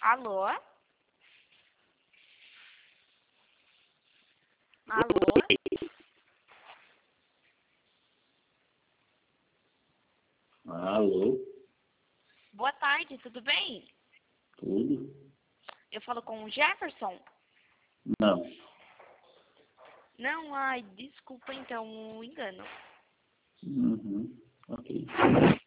Alô? Alô? Alô? Boa tarde, tudo bem? Tudo? Eu falo com o Jefferson? Não. Não, ai, desculpa então o engano. Uhum. Ok.